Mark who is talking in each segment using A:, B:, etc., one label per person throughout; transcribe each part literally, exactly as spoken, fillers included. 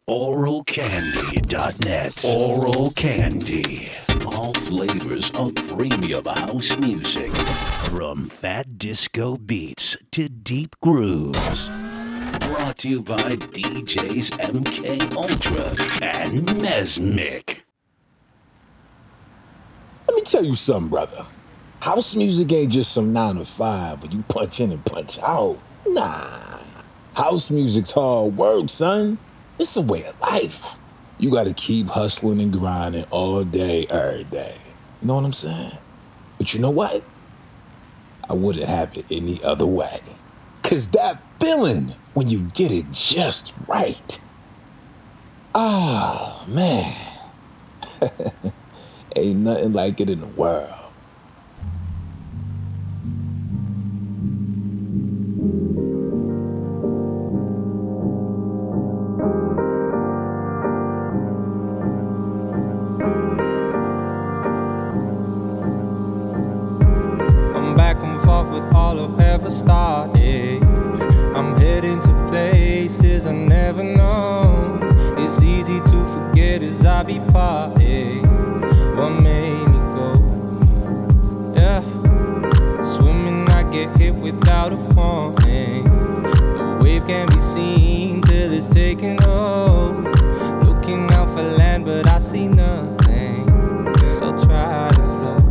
A: oral candy dot net. Oral Candy. All flavors of premium house music. From fat disco beats to deep grooves. Brought to you by D Js M K Ultra and Mesmic.
B: Let me tell you something, brother. House music ain't just some nine to five where you punch in and punch out. Nah. House music's hard work, son. It's a way of life. You gotta keep hustling and grinding all day, every day. You know what I'm saying? But you know what? I wouldn't have it any other way. Cause that feeling when you get it just right. Ah, man. Ain't nothing like it in the world.
C: With all I've ever started, I'm heading to places I never known. It's easy to forget as I be parted. What made me go? Yeah, swimming I get hit without a warning. The wave can't be seen till it's taken hold. Looking out for land but I see nothing, so try to float.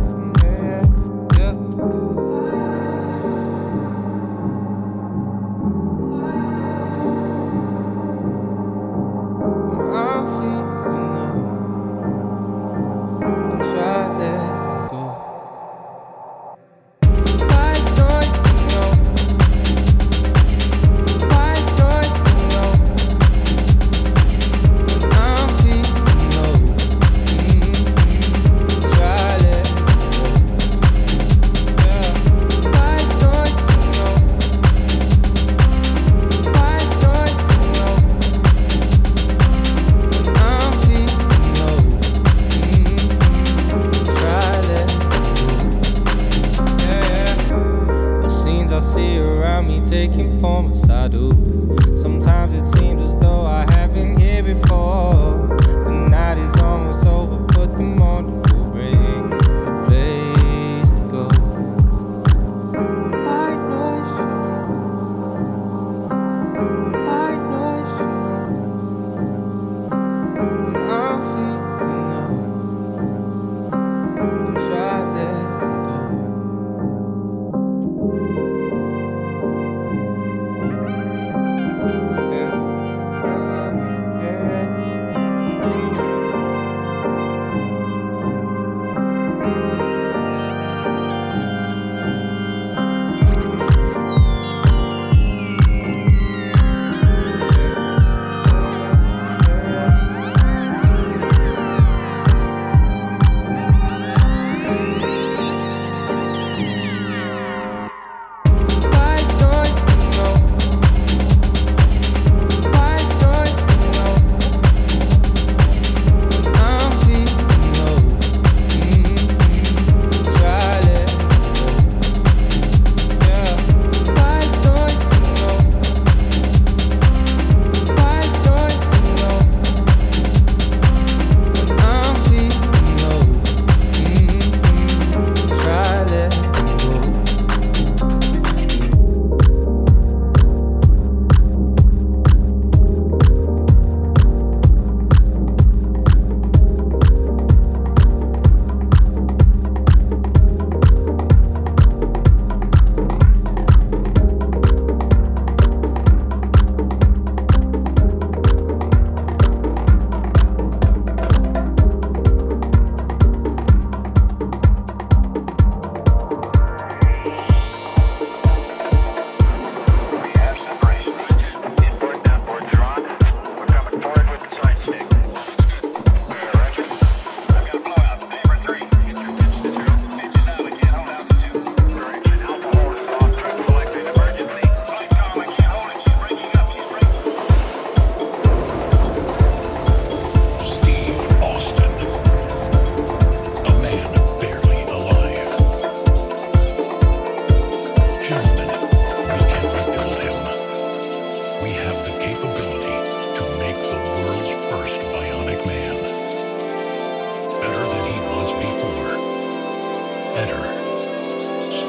C: White noise,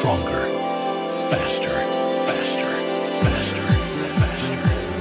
A: stronger, faster, faster, faster, faster,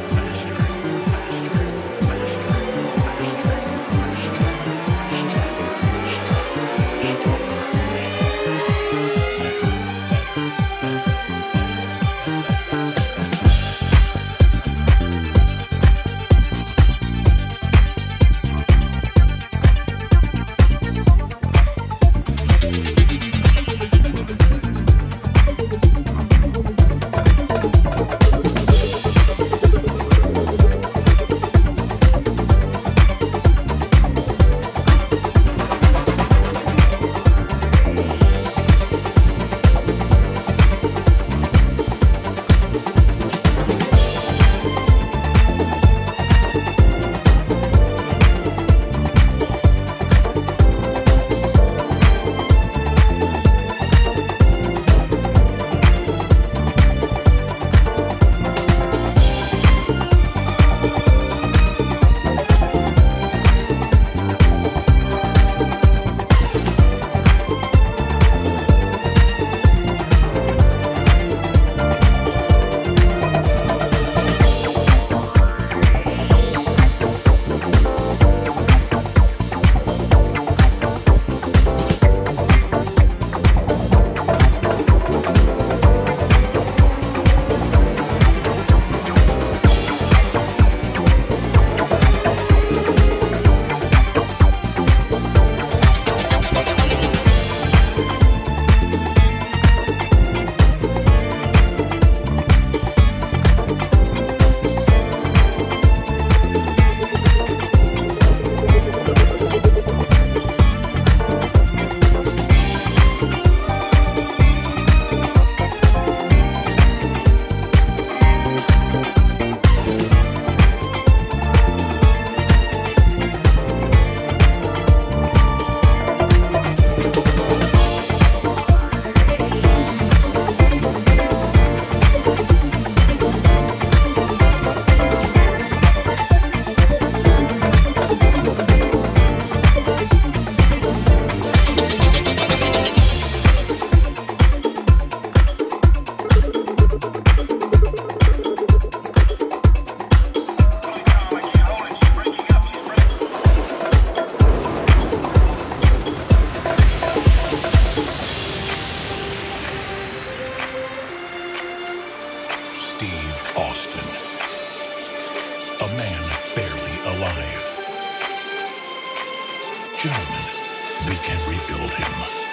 D: Gentlemen, we can rebuild him.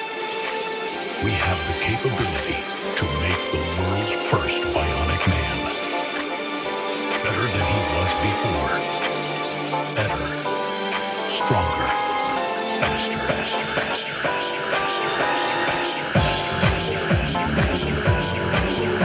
D: We have the capability to make the world's first bionic man. Better than he was before. Better. Stronger. Faster, faster, faster, faster, faster, faster, faster, faster, faster, faster, faster,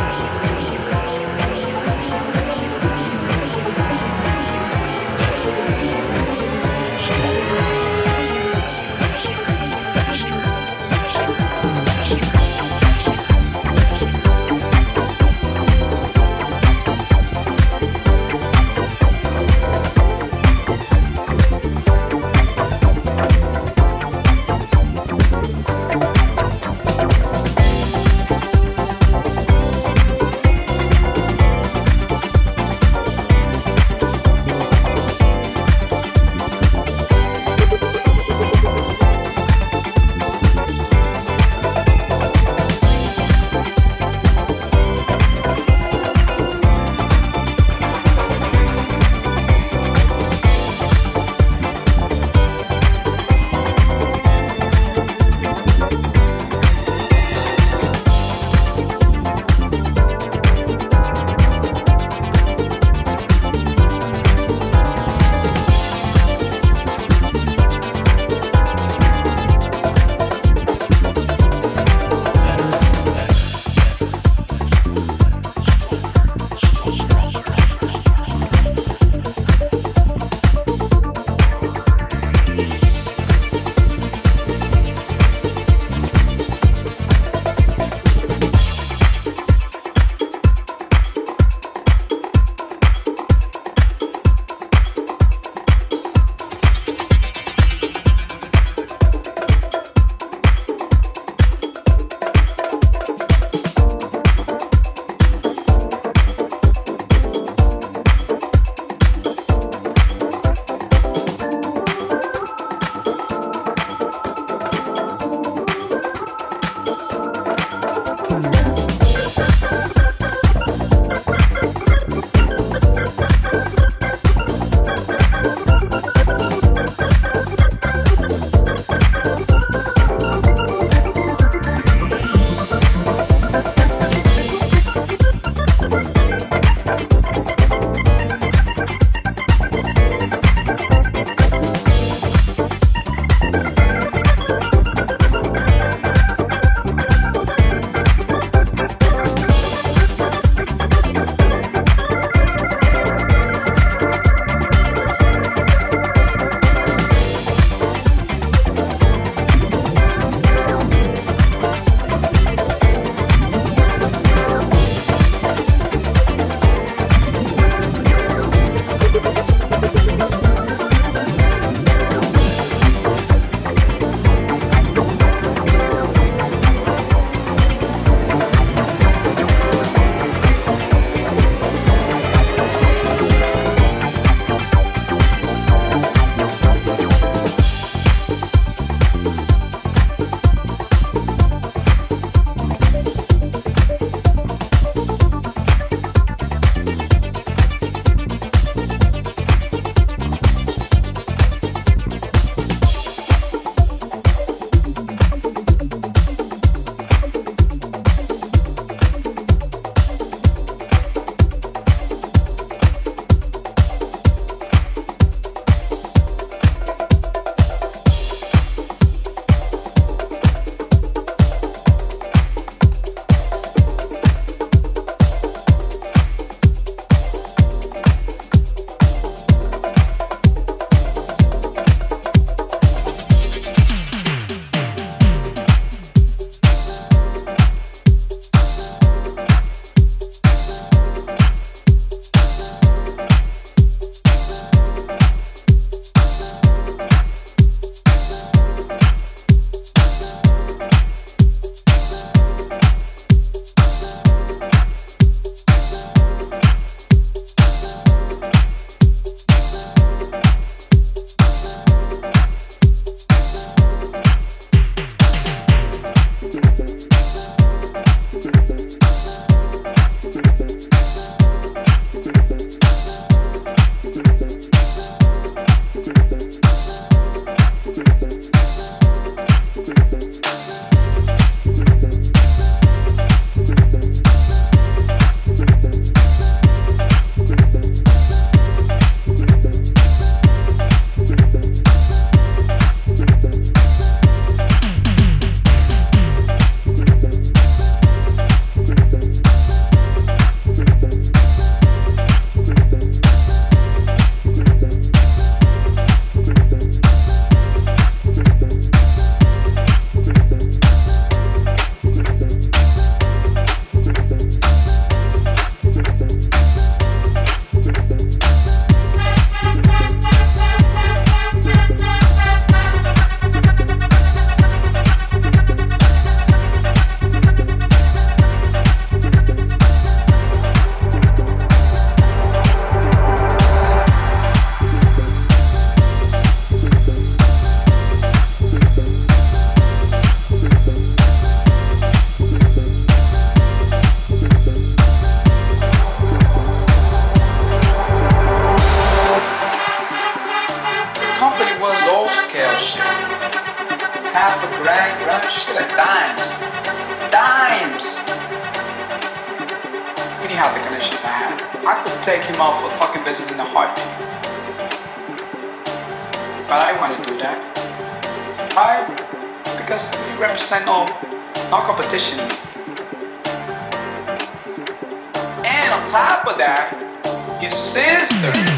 E: half a grand, grand shit at dimes. Dimes! If he had the connections I had, I could take him off of fucking business in a heartbeat. But I want to do that. Why? Because you represent no, no competition. And on top of that, his sisters.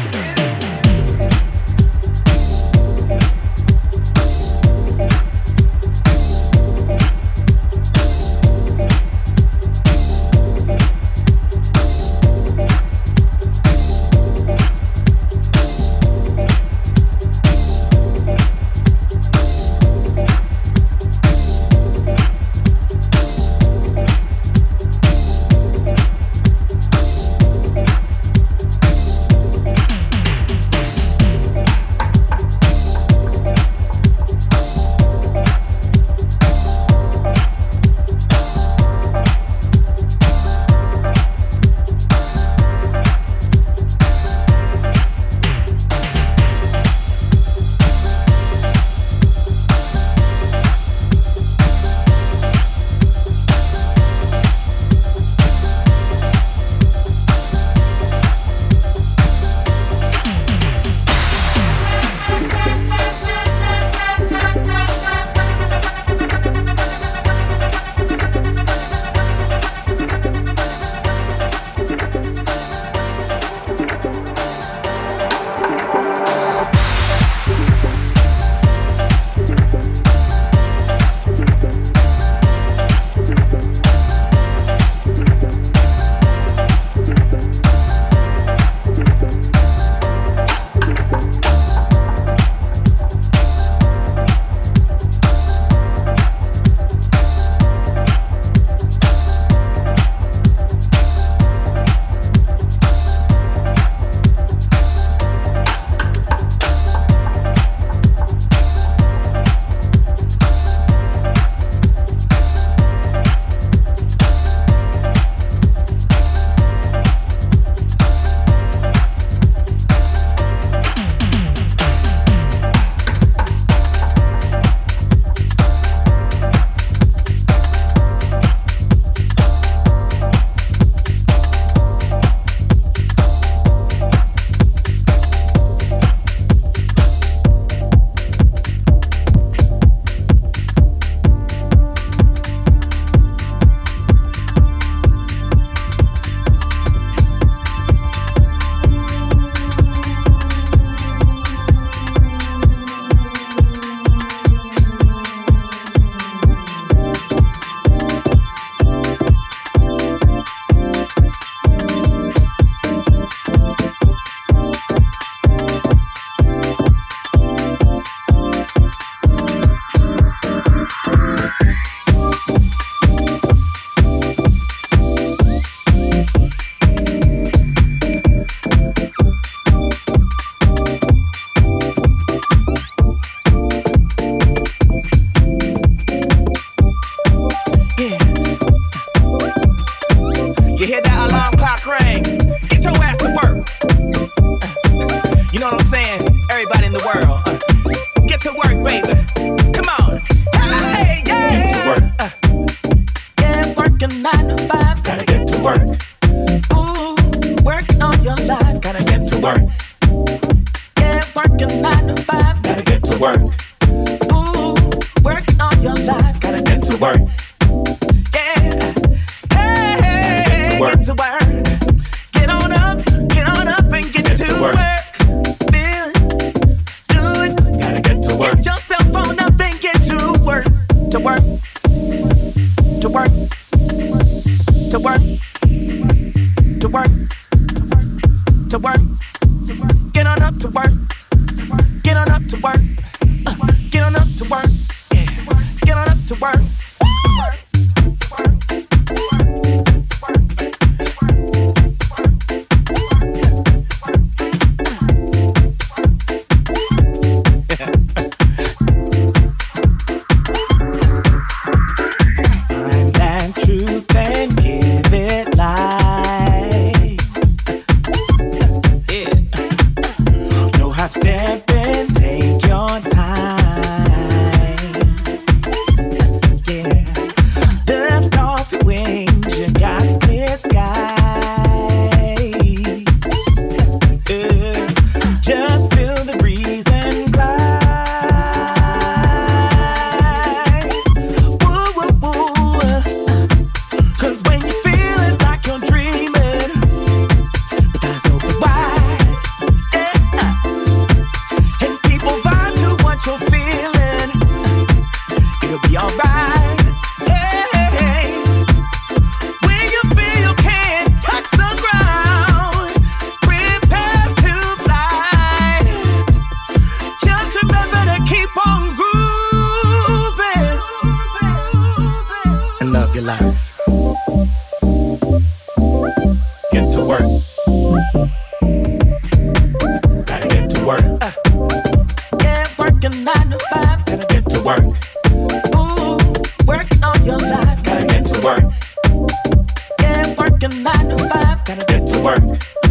F: Yourself on nothing. life. Get to work. Gotta get to work. Uh, yeah, working nine to five. Gotta get to work. Ooh, working all your life. Gotta get to work. Yeah, working nine to five. Gotta get to work.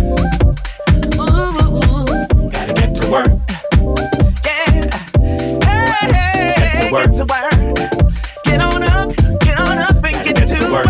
F: Ooh, gotta get to work. Yeah, hey, hey, get to work. Get to work. Get on up, get on up and get, get to work.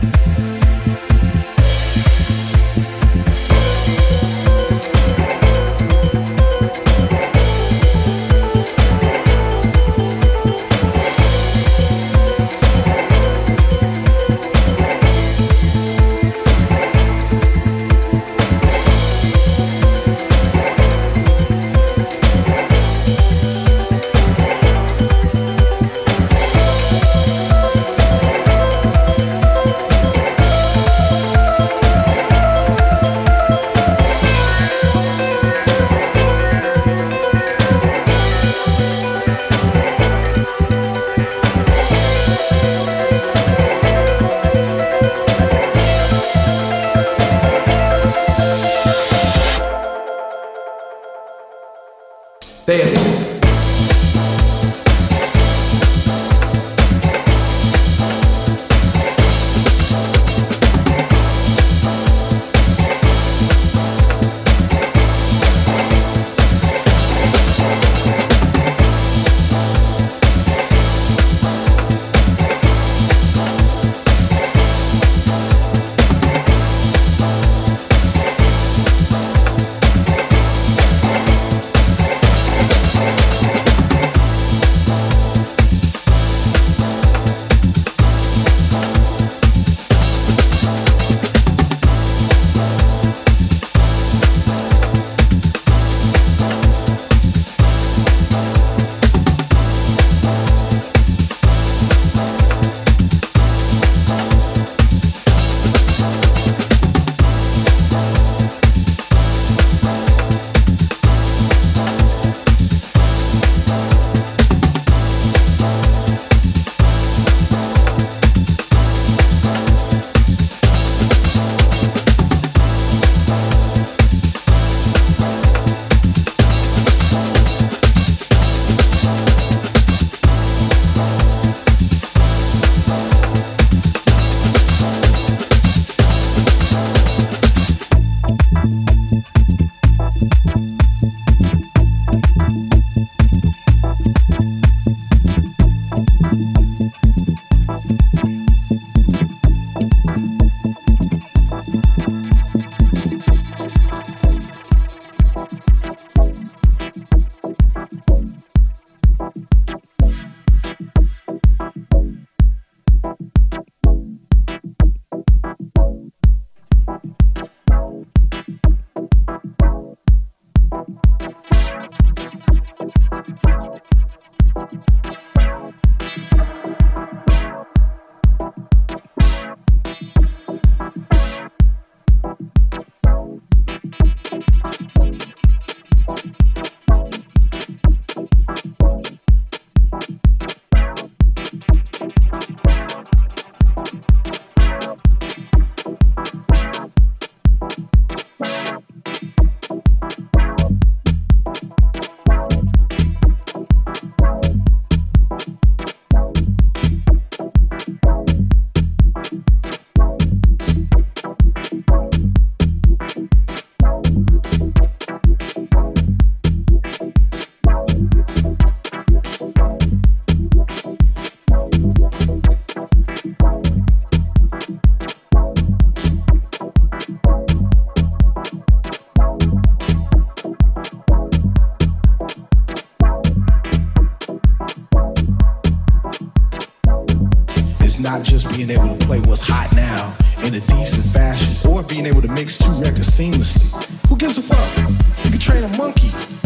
G: not just being able to play what's hot now in a decent fashion, or being able to mix two records seamlessly. Who gives a fuck? You can train a monkey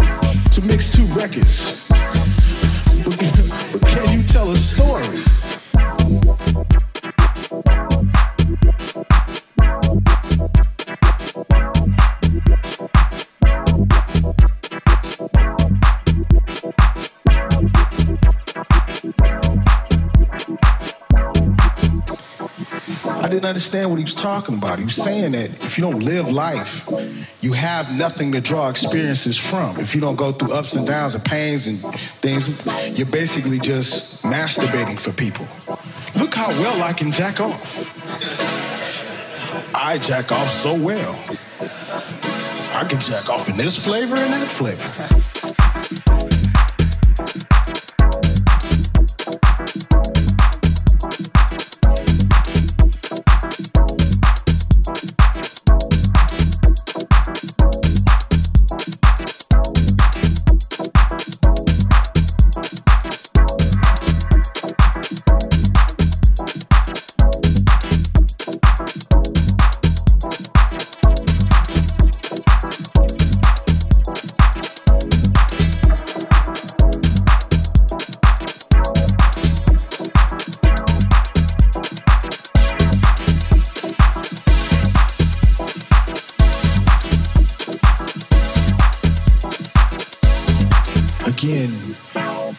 G: to mix two records. But, but can you tell a story? I didn't understand what he was talking about. He was saying that if you don't live life, you have nothing to draw experiences from. If you don't go through ups and downs and pains and things, you're basically just masturbating for people. Look how well I can jack off. I jack off so well. I can jack off in this flavor and that flavor.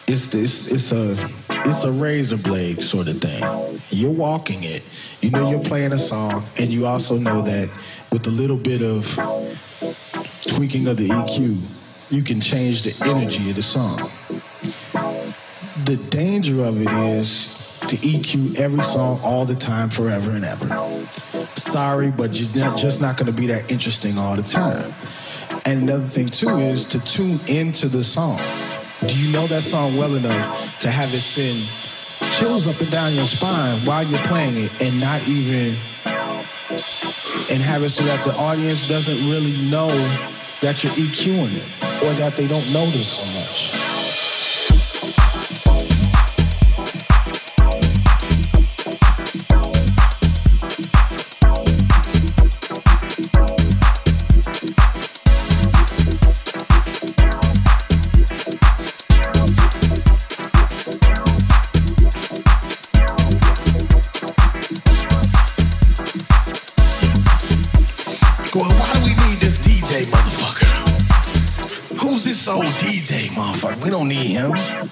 G: it's this it's a it's a razor blade sort of thing. You're walking it. You know you're playing a song, and you also know that with a little bit of tweaking of the E Q, you can change the energy of the song. The danger of it is to E Q every song all the time, forever and ever. Sorry, but you're not, just not going to be that interesting all the time. And another thing, too, is to tune into the song. Do you know that song well enough to have it send chills up and down your spine while you're playing it and not even, and have it so that the audience doesn't really know that you're EQing it or that they don't notice so much?
H: Old D J, motherfucker. We don't need him.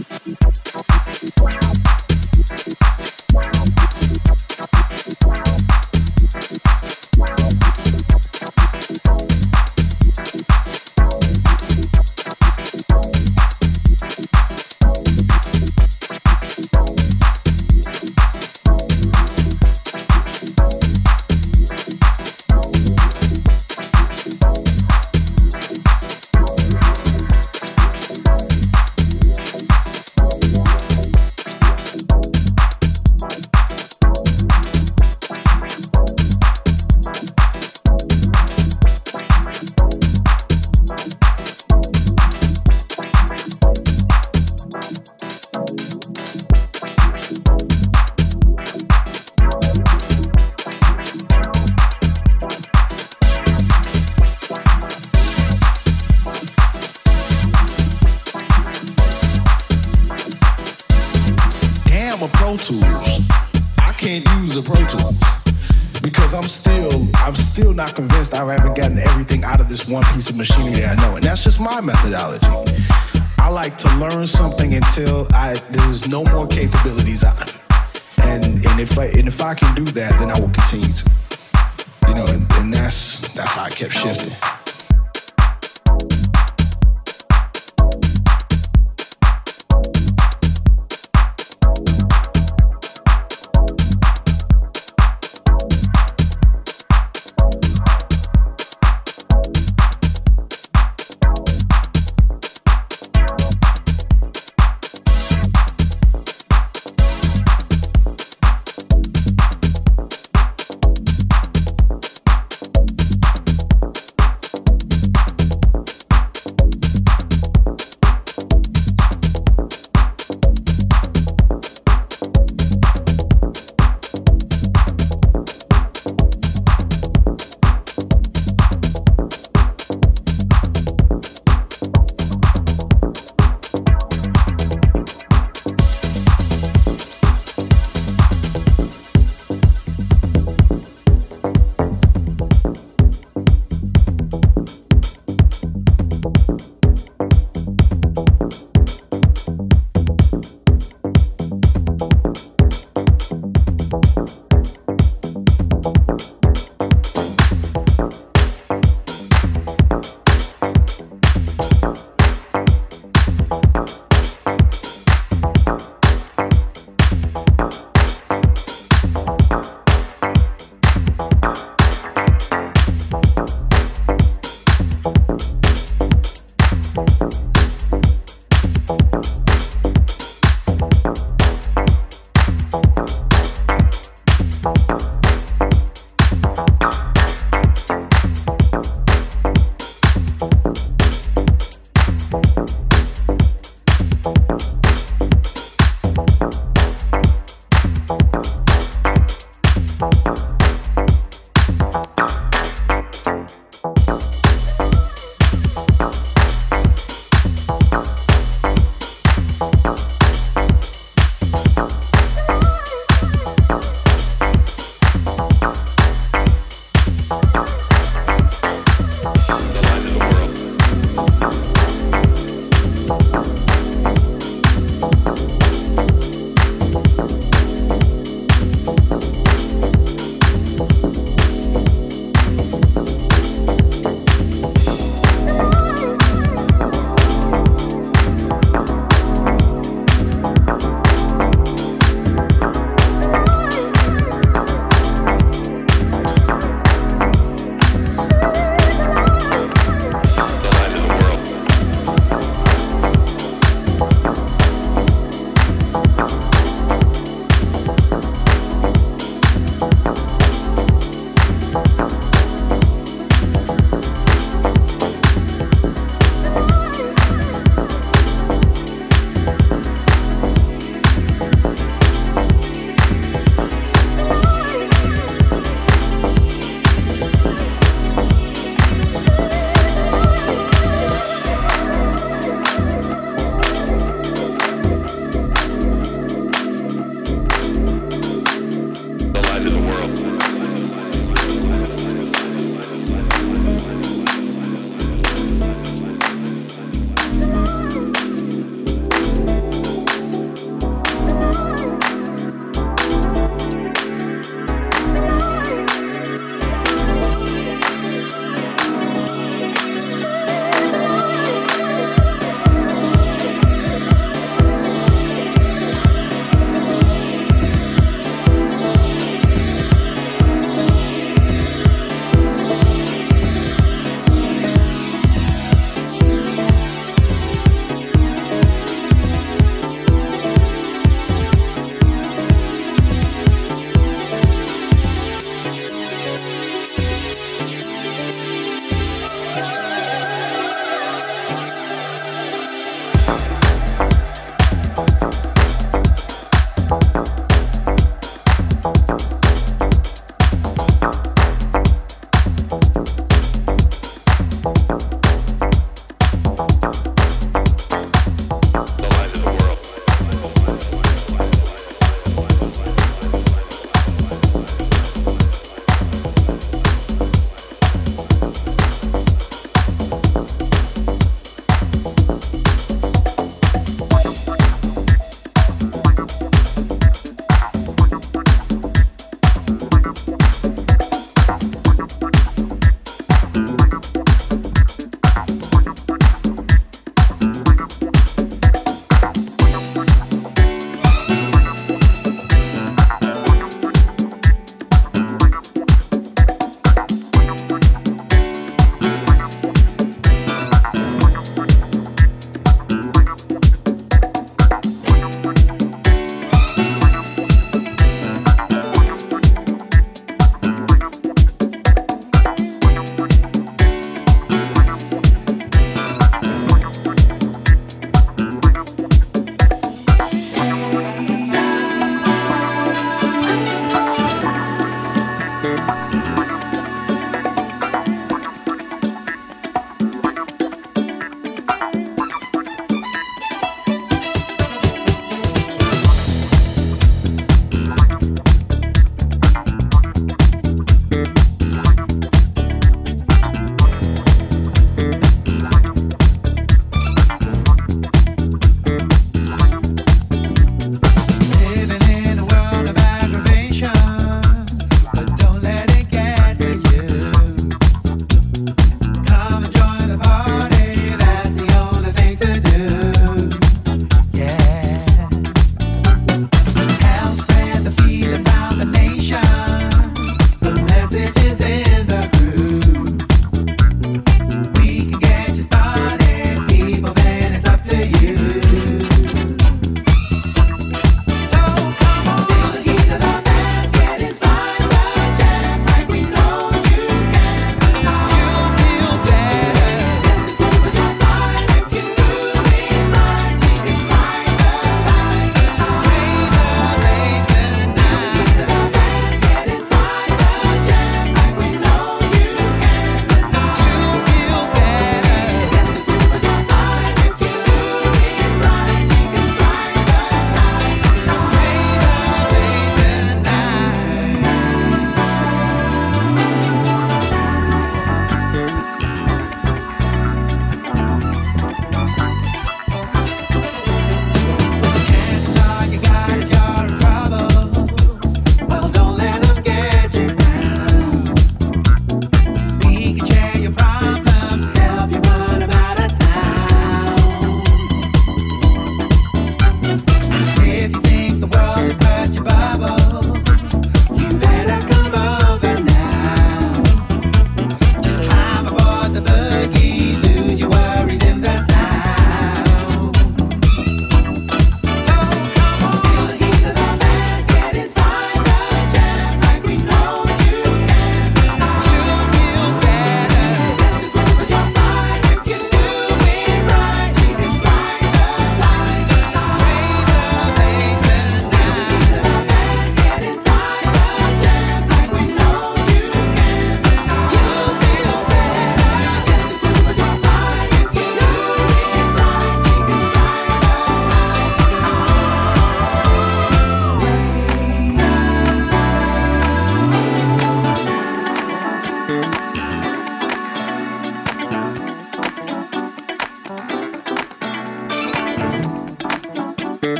G: Not convinced I haven't gotten everything out of this one piece of machinery that I know, and that's just my methodology. I like to learn something until I there's no more capabilities on it, and and if I and if I can do that, then I will continue to, you know, and, and that's that's how I kept shifting.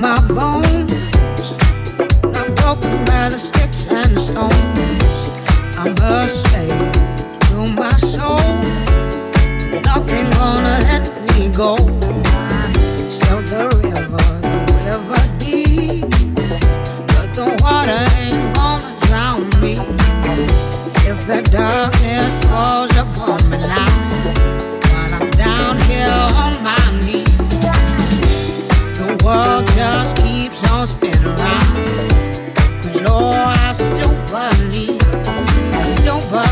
I: my bones. I'm broken by the sticks and stones. I'm a slave to my soul. Nothing gonna let me go. Except the river, the river deep. But the water ain't gonna drown me. If the darkness falls upon me now, while I'm down here on my knees, the world just keeps on spinning around. Cause oh, I still believe, I still believe.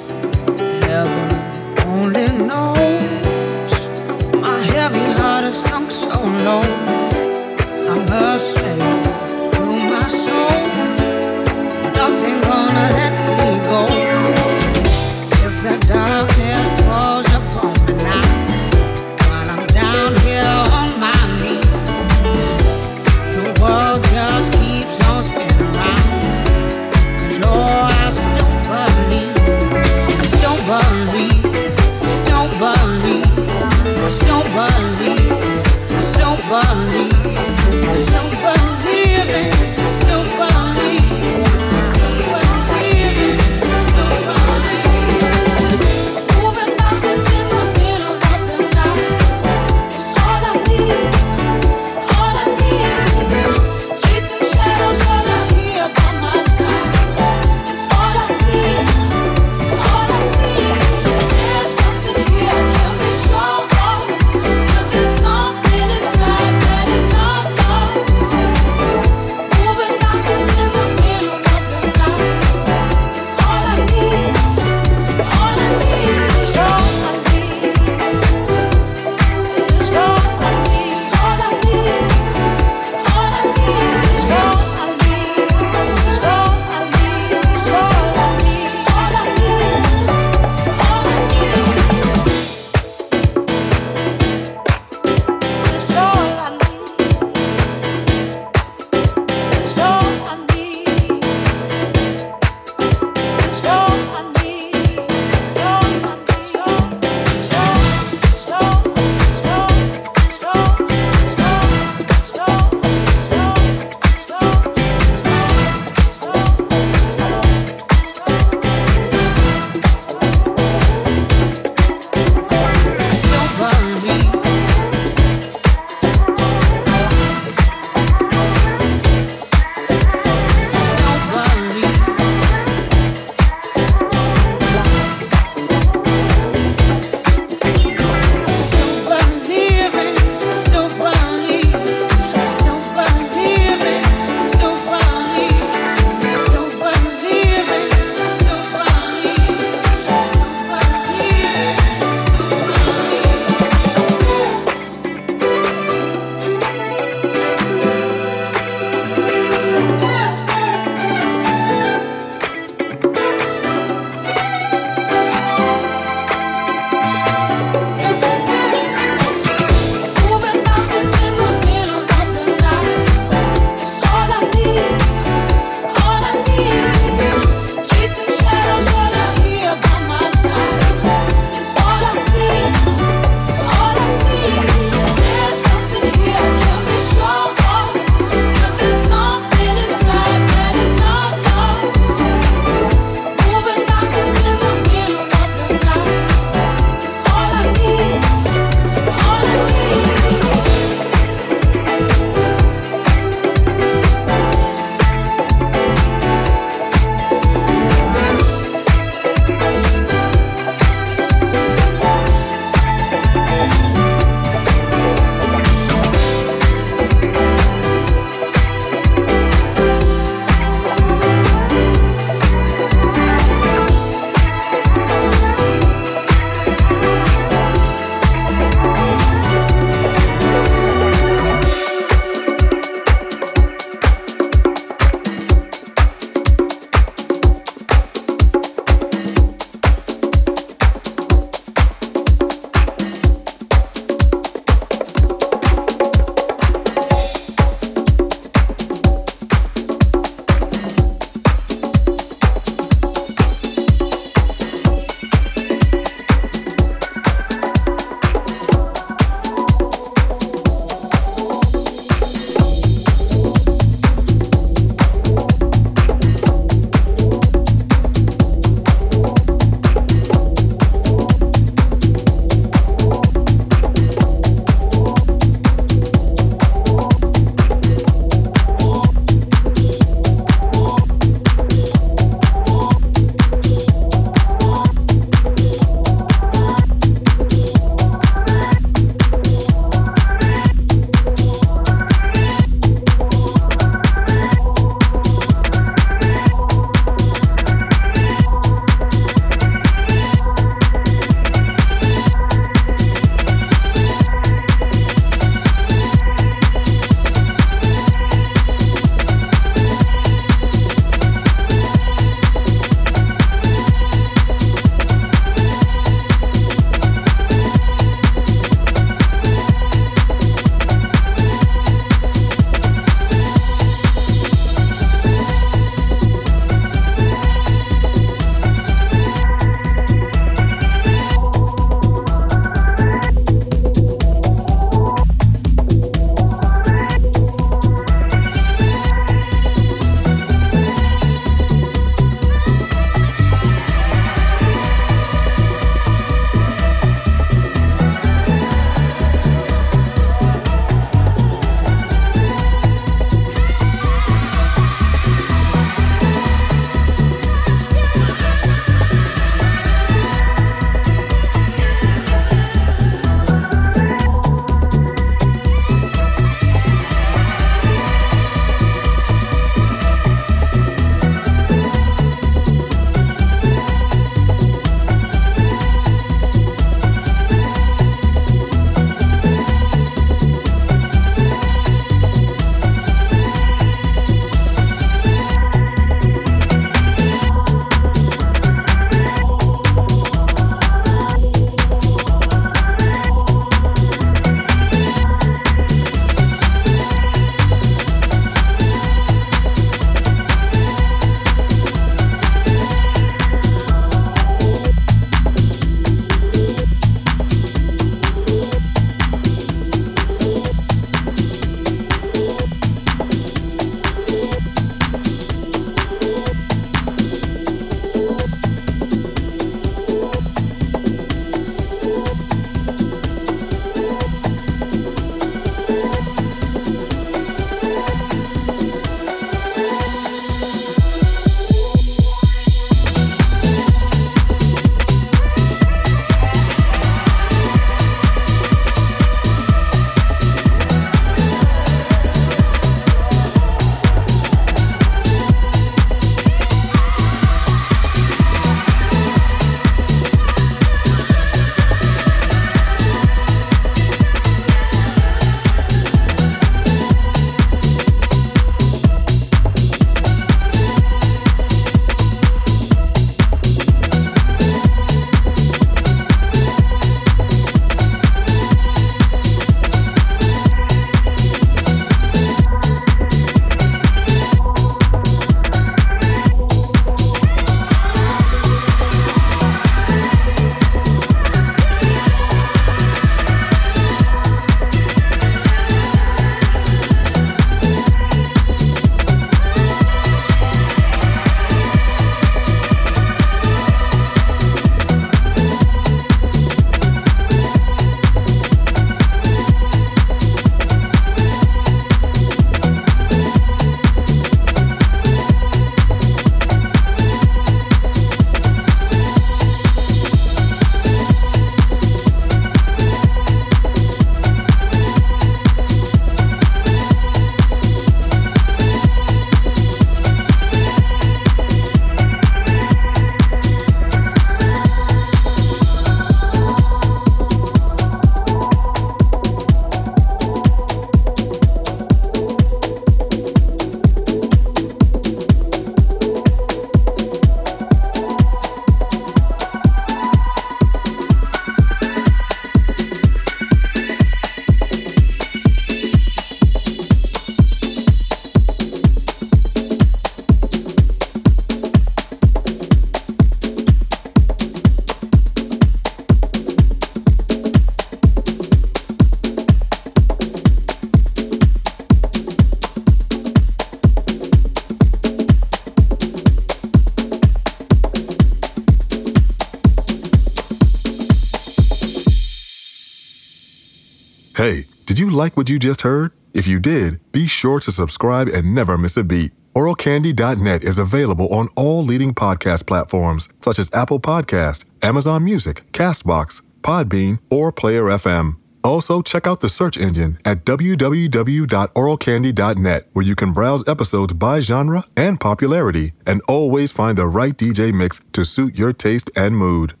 J: Hey, did you like what you just heard? If you did, be sure to subscribe and never miss a beat. Oral Candy dot net is available on all leading podcast platforms such as Apple Podcast, Amazon Music, Castbox, Podbean, or Player F M. Also, check out the search engine at w w w dot oral candy dot net, where you can browse episodes by genre and popularity and always find the right D J mix to suit your taste and mood.